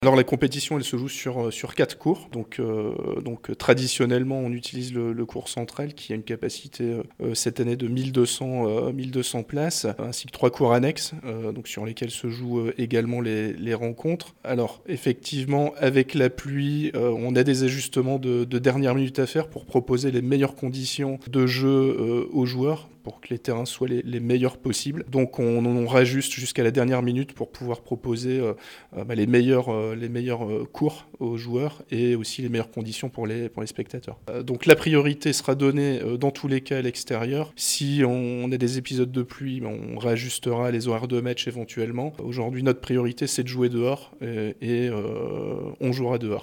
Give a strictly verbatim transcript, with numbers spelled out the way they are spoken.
Alors la compétition, elle se joue sur, sur quatre cours. Donc, euh, donc traditionnellement, on utilise le, le cours central qui a une capacité euh, cette année de mille deux cents, euh, mille deux cents places, ainsi que trois cours annexes, euh, donc sur lesquels se jouent euh, également les, les rencontres. Alors effectivement, avec la pluie, euh, on a des ajustements de, de dernière minute à faire pour proposer les meilleures conditions de jeu euh, aux joueurs, pour que les terrains soient les, les meilleurs possibles. Donc on, on rajuste jusqu'à la dernière minute pour pouvoir proposer euh, euh, bah, les meilleurs, euh, les meilleurs euh, cours aux joueurs et aussi les meilleures conditions pour les, pour les spectateurs. Euh, donc la priorité sera donnée euh, dans tous les cas à l'extérieur. Si on, on a des épisodes de pluie, on réajustera les horaires de match éventuellement. Aujourd'hui, notre priorité, c'est de jouer dehors et, et euh, on jouera dehors.